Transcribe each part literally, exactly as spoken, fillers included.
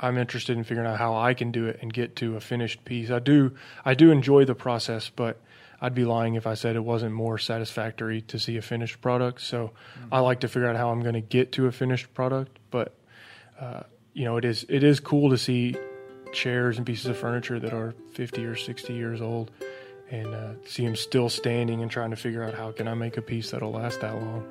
I'm interested in figuring out how I can do it and get to a finished piece. I do I do enjoy the process, but I'd be lying if I said it wasn't more satisfactory to see a finished product. So mm-hmm. I like to figure out how I'm going to get to a finished product. But uh, you know, it is it is cool to see chairs and pieces of furniture that are fifty or sixty years old, and uh, see them still standing and trying to figure out how can I make a piece that'll last that long.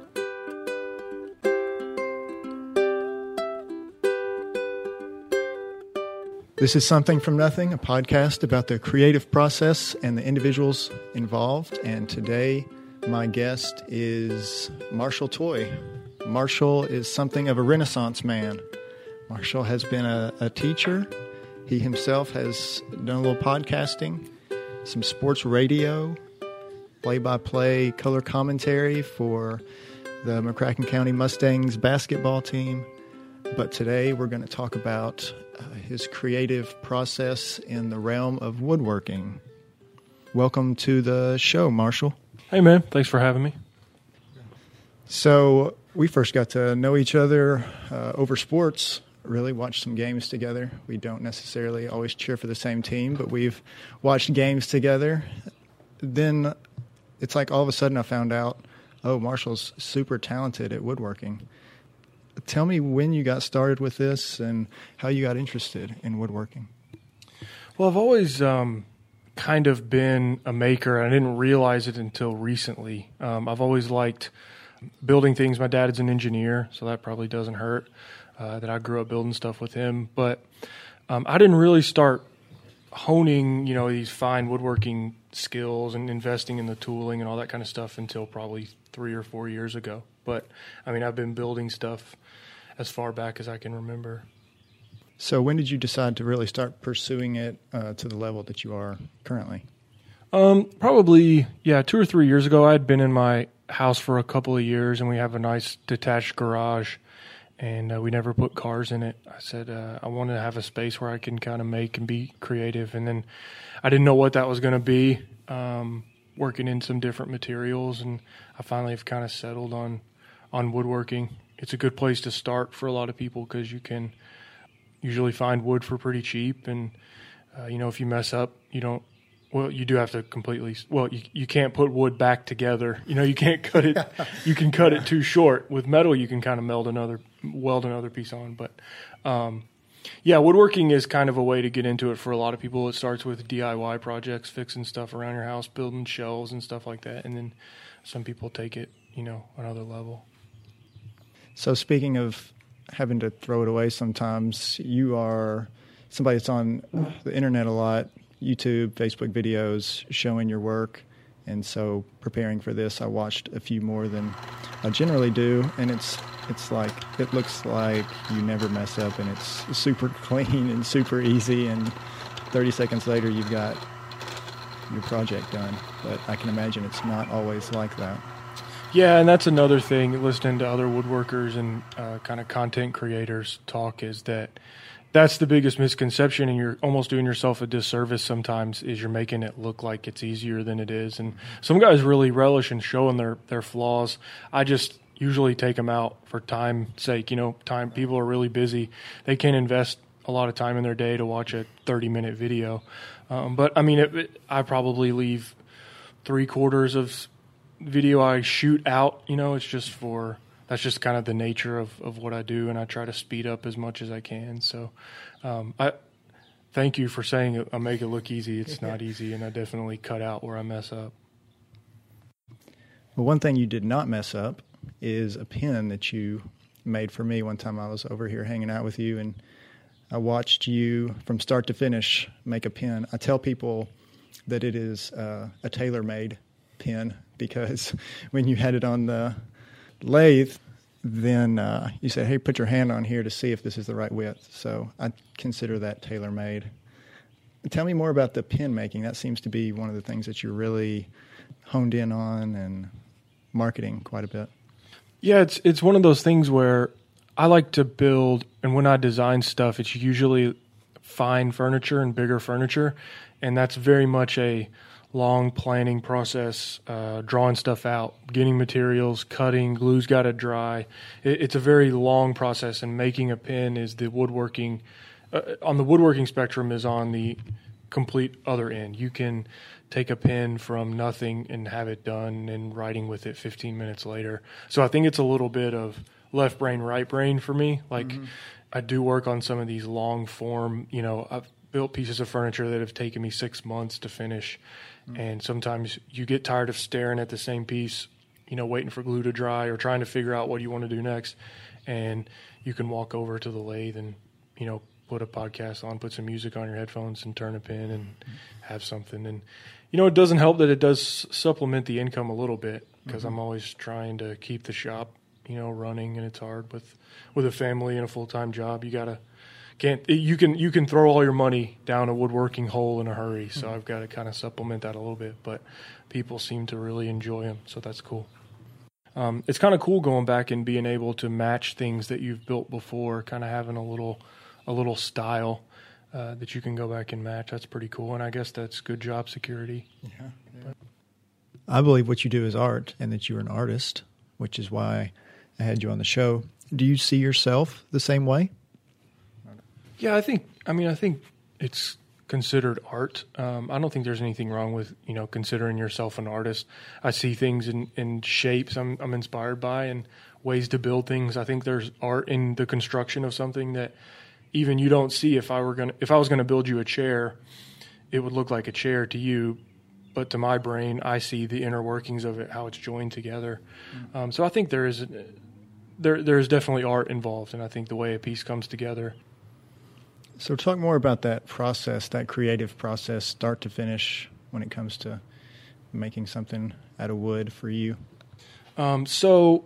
This is Something from Nothing, a podcast about the creative process and the individuals involved. And today, my guest is Marshall Toy. Marshall is something of a Renaissance man. Marshall has been a, a teacher. He himself has done a little podcasting, some sports radio, play-by-play color commentary for the McCracken County Mustangs basketball team. But today we're going to talk about uh, his creative process in the realm of woodworking. Welcome to the show, Marshall. Hey, man. Thanks for having me. So we first got to know each other uh, over sports, really watched some games together. We don't necessarily always cheer for the same team, but we've watched games together. Then it's like all of a sudden I found out, oh, Marshall's super talented at woodworking. Tell me when you got started with this and how you got interested in woodworking. Well, I've always um, kind of been a maker. I didn't realize it until recently. Um, I've always liked building things. My dad is an engineer, so that probably doesn't hurt uh, that I grew up building stuff with him. But um, I didn't really start honing, you know, these fine woodworking skills and investing in the tooling and all that kind of stuff until probably three or four years ago. But, I mean, I've been building stuff as far back as I can remember. So when did you decide to really start pursuing it uh, to the level that you are currently? Um, probably, yeah, two or three years ago. I had been in my house for a couple of years, and we have a nice detached garage, and uh, we never put cars in it. I said uh, I wanted to have a space where I can kind of make and be creative, and then I didn't know what that was going to be, um, working in some different materials, and I finally have kind of settled on on woodworking. It's a good place to start for a lot of people because you can usually find wood for pretty cheap. And, uh, you know, if you mess up, you don't, well, you do have to completely, well, you you can't put wood back together. You know, you can't cut it, you can cut it too short. With metal, you can kind of meld another, weld another piece on. But, um, yeah, woodworking is kind of a way to get into it for a lot of people. It starts with D I Y projects, fixing stuff around your house, building shelves and stuff like that. And then some people take it, you know, another level. So speaking of having to throw it away sometimes, you are somebody that's on the internet a lot, YouTube, Facebook videos showing your work. And so preparing for this, I watched a few more than I generally do. And it's it's like, it looks like you never mess up, and it's super clean and super easy. And thirty seconds later, you've got your project done. But I can imagine it's not always like that. Yeah, and that's another thing, listening to other woodworkers and uh, kind of content creators talk, is that that's the biggest misconception, and you're almost doing yourself a disservice sometimes, is you're making it look like it's easier than it is. And some guys really relish in showing their, their flaws. I just usually take them out for time's sake. You know, time people are really busy. They can't invest a lot of time in their day to watch a thirty-minute video. Um, but, I mean, it, it, I probably leave three-quarters of video I shoot out. You know, it's just for, that's just kind of the nature of, of what I do, and I try to speed up as much as I can. So um, I thank you for saying I make it look easy. It's not easy, and I definitely cut out where I mess up. Well, one thing you did not mess up is a pen that you made for me one time. I was over here hanging out with you, and I watched you from start to finish make a pen. I tell people that it is uh, a tailor-made pen, because when you had it on the lathe, then uh, you said, hey, put your hand on here to see if this is the right width. So I consider that tailor-made. Tell me more about the pen making. That seems to be one of the things that you're really honed in on and marketing quite a bit. Yeah, it's it's one of those things where I like to build, and when I design stuff, it's usually fine furniture and bigger furniture, and that's very much a long planning process, uh, drawing stuff out, getting materials, cutting, glue's got to dry. It, it's a very long process, and making a pen is the woodworking uh, on the woodworking spectrum is on the complete other end. You can take a pen from nothing and have it done and writing with it fifteen minutes later. So I think it's a little bit of left brain, right brain for me. Like mm-hmm. I do work on some of these long form, you know, I've built pieces of furniture that have taken me six months to finish. Mm-hmm. And sometimes you get tired of staring at the same piece, you know, waiting for glue to dry or trying to figure out what you want to do next. And you can walk over to the lathe and, you know, put a podcast on, put some music on your headphones and turn a pin and have something. And, you know, it doesn't help that it does supplement the income a little bit because mm-hmm. I'm always trying to keep the shop, you know, running, and it's hard with, with a family and a full-time job. You gotta, can't, you can, you can throw all your money down a woodworking hole in a hurry. So mm-hmm. I've got to kind of supplement that a little bit, but people seem to really enjoy them. So that's cool. Um, it's kind of cool going back and being able to match things that you've built before, kind of having a little, a little style uh, that you can go back and match. That's pretty cool. And I guess that's good job security. Yeah, yeah. I believe what you do is art and that you're an artist, which is why I had you on the show. Do you see yourself the same way? Yeah, I think, I mean, I think it's considered art. Um, I don't think there's anything wrong with, you know, considering yourself an artist. I see things in, in shapes I'm, I'm inspired by and ways to build things. I think there's art in the construction of something that even you don't see. If I were going to, if I was going to build you a chair, it would look like a chair to you, but to my brain, I see the inner workings of it, how it's joined together. Mm-hmm. Um, so I think there is, there, there's definitely art involved, and I think the way a piece comes together. So talk more about that process, that creative process, start to finish, when it comes to making something out of wood for you. Um, so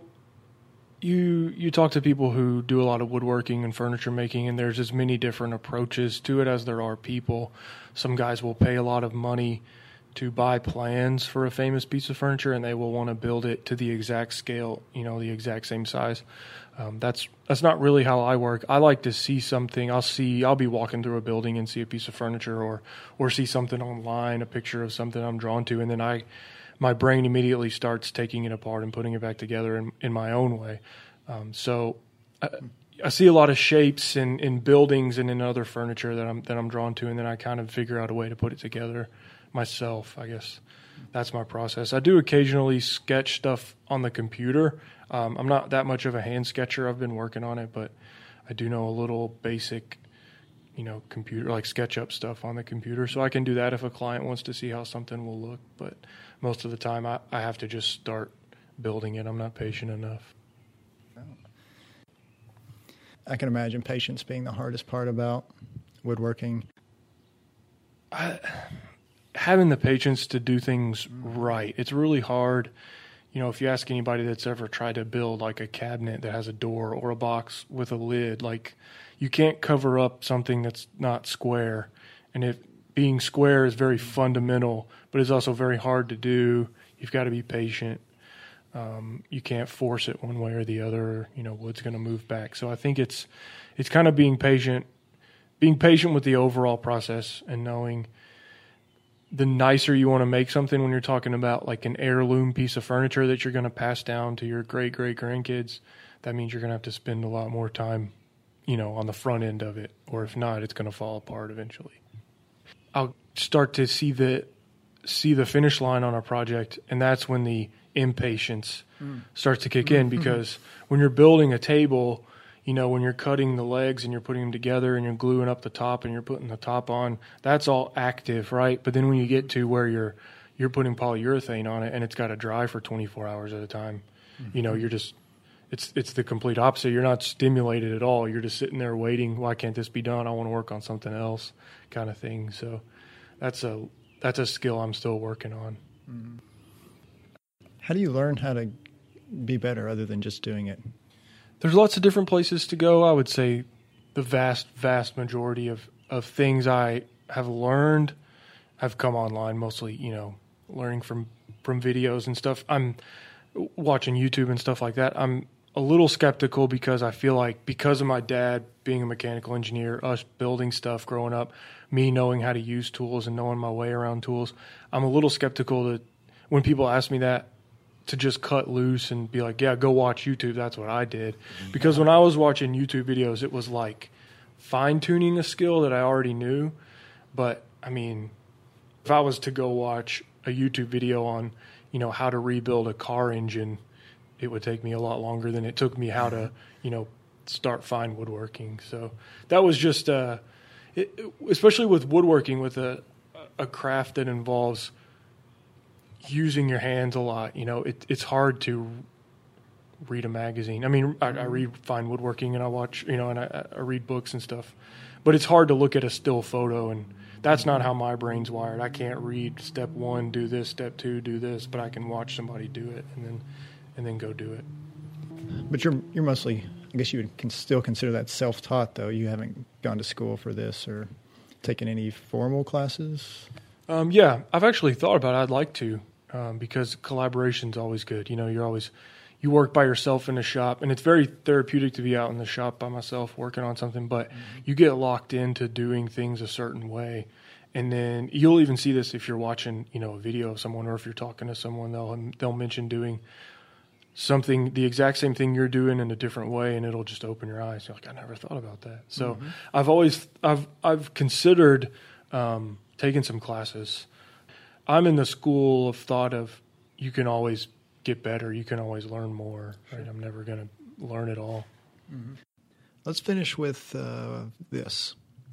you you talk to people who do a lot of woodworking and furniture making, and there's as many different approaches to it as there are people. Some guys will pay a lot of money to buy plans for a famous piece of furniture, and they will want to build it to the exact scale, you know, the exact same size. Um, that's that's not really how I work. I like to see something. I'll see. I'll be walking through a building and see a piece of furniture, or or see something online, a picture of something I'm drawn to, and then I, my brain immediately starts taking it apart and putting it back together in, in my own way. Um, so I, I see a lot of shapes in, in buildings and in other furniture that I'm that I'm drawn to, and then I kind of figure out a way to put it together myself. I guess that's my process. I do occasionally sketch stuff on the computer. Um, I'm not that much of a hand sketcher. I've been working on it, but I do know a little basic, you know, computer, like SketchUp stuff on the computer. So I can do that if a client wants to see how something will look. But most of the time I, I have to just start building it. I'm not patient enough. I can imagine patience being the hardest part about woodworking. I, having the patience to do things right. It's really hard. You know, if you ask anybody that's ever tried to build like a cabinet that has a door or a box with a lid, like you can't cover up something that's not square. And if being square is very fundamental, but it's also very hard to do, you've got to be patient. Um, you can't force it one way or the other. You know, wood's going to move back. So I think it's it's kind of being patient, being patient with the overall process and knowing the nicer you want to make something when you're talking about like an heirloom piece of furniture that you're going to pass down to your great great grandkids. That means you're going to have to spend a lot more time, you know, on the front end of it, or if not, it's going to fall apart eventually. I'll start to see the see the finish line on a project, and that's when the impatience mm. starts to kick in, because when you're building a table, you know, when you're cutting the legs and you're putting them together and you're gluing up the top and you're putting the top on, that's all active, right? But then when you get to where you're you're putting polyurethane on it and it's got to dry for twenty-four hours at a time, mm-hmm. you know, you're just it's it's the complete opposite. You're not stimulated at all. You're just sitting there waiting. Why can't this be done? I want to work on something else, kind of thing. So that's a that's a skill I'm still working on. Mm-hmm. How do you learn how to be better other than just doing it? There's lots of different places to go. I would say the vast, vast majority of, of things I have learned have come online, mostly, you know, learning from, from videos and stuff. I'm watching YouTube and stuff like that. I'm a little skeptical because I feel like because of my dad being a mechanical engineer, us building stuff growing up, me knowing how to use tools and knowing my way around tools, I'm a little skeptical that when people ask me that, to just cut loose and be like, yeah, go watch YouTube. That's what I did. Because when I was watching YouTube videos, it was like fine-tuning a skill that I already knew. But, I mean, if I was to go watch a YouTube video on, you know, how to rebuild a car engine, it would take me a lot longer than it took me how to, you know, start fine woodworking. So that was just, uh, it, especially with woodworking, with a, a craft that involves using your hands a lot, you know, it, it's hard to read a magazine. I mean, I, I read fine woodworking and I watch, you know, and I, I read books and stuff, but it's hard to look at a still photo, and that's not how my brain's wired. I can't read step one, do this, step two, do this, but I can watch somebody do it and then, and then go do it. But you're, you're mostly, I guess you would can still consider that self-taught, though. You haven't gone to school for this or taken any formal classes? Um, yeah, I've actually thought about it. I'd like to, um, because collaboration's always good. You know, you're always, you work by yourself in the shop, and it's very therapeutic to be out in the shop by myself working on something, but mm-hmm. you get locked into doing things a certain way. And then you'll even see this if you're watching, you know, a video of someone, or if you're talking to someone, they'll, they'll mention doing something, the exact same thing you're doing in a different way, and it'll just open your eyes. You're like, I never thought about that. So mm-hmm. I've always, I've, I've considered, um, taking some classes. I'm in the school of thought of you can always get better. You can always learn more. Right? I'm never going to learn it all. Mm-hmm. Let's finish with uh, this.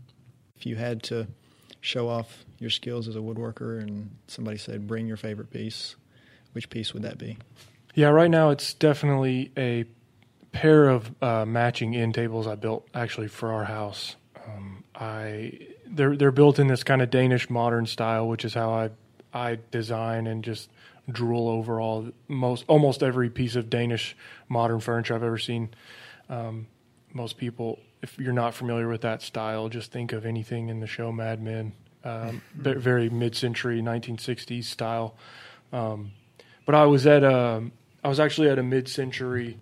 If you had to show off your skills as a woodworker and somebody said, bring your favorite piece, which piece would that be? Yeah, right now it's definitely a pair of uh, matching end tables I built actually for our house. Um, I they're they're built in this kind of Danish modern style, which is how I I design and just drool over all most almost every piece of Danish modern furniture I've ever seen. Um, most people, if you're not familiar with that style, just think of anything in the show Mad Men, um, very mid-century nineteen sixties style. Um, but I was at a, I was actually at a mid-century,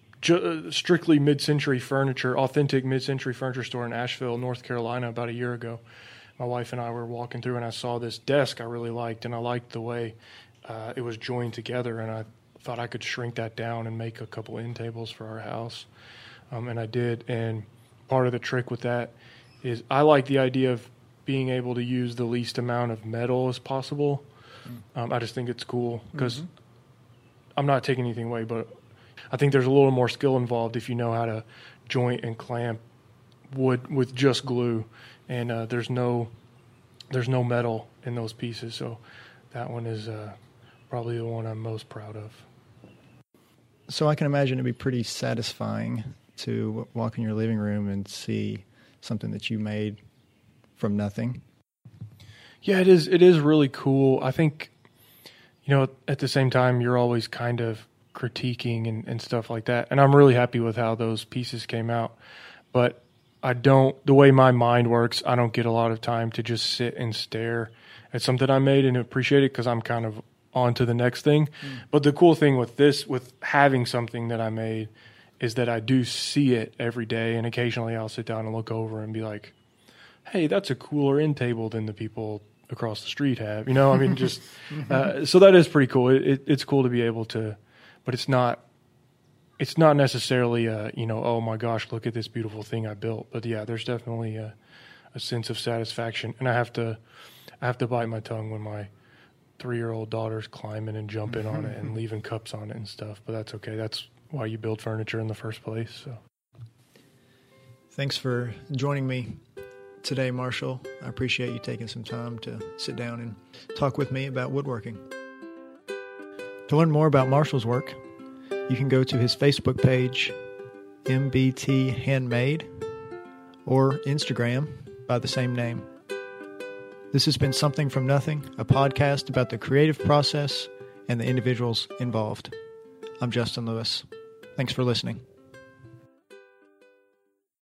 ju- strictly mid-century furniture, authentic mid-century furniture store in Asheville, North Carolina, about a year ago. My wife and I were walking through, and I saw this desk I really liked, and I liked the way uh, it was joined together, and I thought I could shrink that down and make a couple end tables for our house. Um, and I did, and part of the trick with that is I like the idea of being able to use the least amount of metal as possible. Mm. Um, I just think it's cool because mm-hmm. I'm not taking anything away, but I think there's a little more skill involved if you know how to joint and clamp wood with just glue, and uh, there's no there's no metal in those pieces. So that one is uh, probably the one I'm most proud of. So I can imagine it'd be pretty satisfying to walk in your living room and see something that you made from nothing. Yeah, it is. It is really cool. I think, you know, at the same time, you're always kind of critiquing and, and stuff like that. And I'm really happy with how those pieces came out. But I don't, the way my mind works, I don't get a lot of time to just sit and stare at something I made and appreciate it because I'm kind of on to the next thing. Mm. But the cool thing with this, with having something that I made, is that I do see it every day, and occasionally I'll sit down and look over and be like, hey, that's a cooler end table than the people across the street have. You know, I mean, just, uh, so that is pretty cool. It, it, it's cool to be able to, but it's not, it's not necessarily a, you know, oh my gosh, look at this beautiful thing I built. But yeah, there's definitely a, a sense of satisfaction. And I have to, I have to bite my tongue when my three-year-old daughter's climbing and jumping on it and leaving cups on it and stuff. But that's okay. That's why you build furniture in the first place. So, thanks for joining me today, Marshall. I appreciate you taking some time to sit down and talk with me about woodworking. To learn more about Marshall's work, you can go to his Facebook page, M B T Handmade, or Instagram by the same name. This has been Something from Nothing, a podcast about the creative process and the individuals involved. I'm Justin Lewis. Thanks for listening.